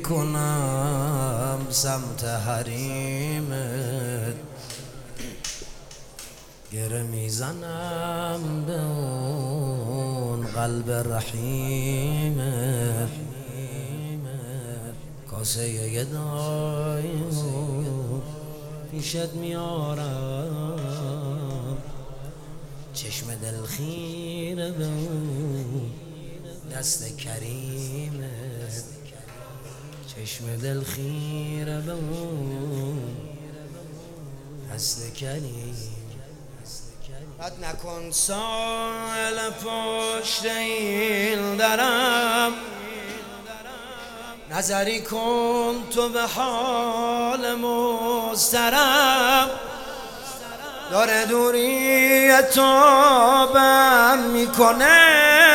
میکنم سمت حریمت، گره میزنم به اون قلب رحیمت، کاسه گدایی پیشت میارم، چشم دلخیر به اون دست کریمت، چشم دلخیر به اون دست کریم. رد نکن سائل پشت این درم، نظری کن تو به حال مضطرب، داره دوری تو بم میکنه،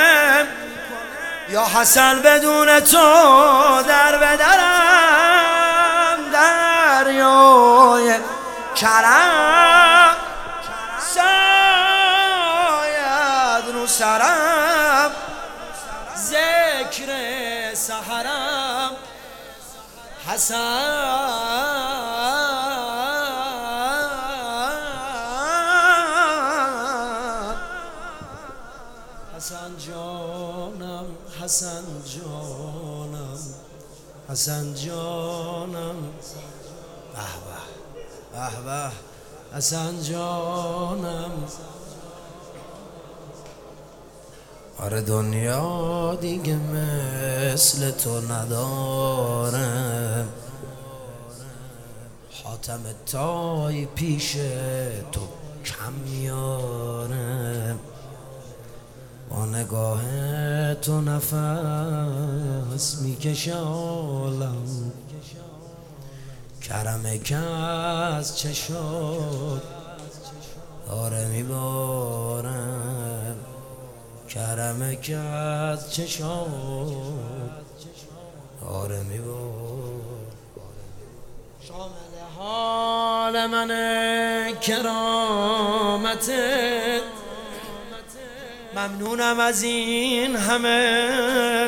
یا حسن بدون تو در بدرم، دریای کرم ساید رو سرم، ذکر سحرم حسن جانم، حسن جانم، حسن جانم، به به به به حسن جانم. آره دنیا دیگه مثل تو نداره، حاتم تای پیش تو کم میاره، با نگاه تو نفس میکشه عالم، کرم که از چشات داره میباره، کرم که از چشات داره میباره. شامل حال من کرامتت، ممنونم از این همه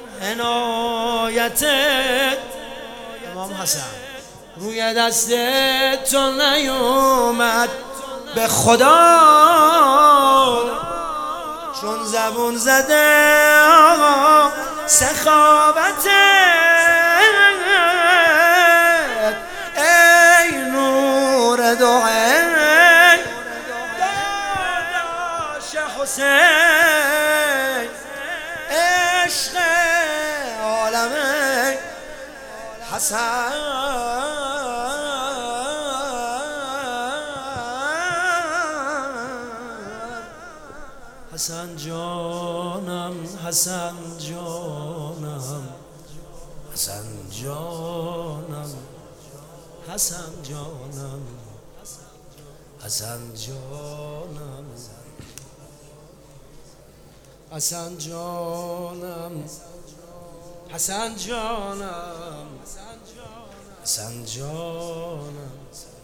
عنایتت. امام حسن روی دست تو نیومد به خدا، چون زبون زده سخاوتت، ای نور دو عین داداش حسین، عشق عالم حسن. حسن جانم، حسن جانم، حسن جانم، حسن جانم، حسن جانم، حسن جانم، حسن جانم، حسن جانم.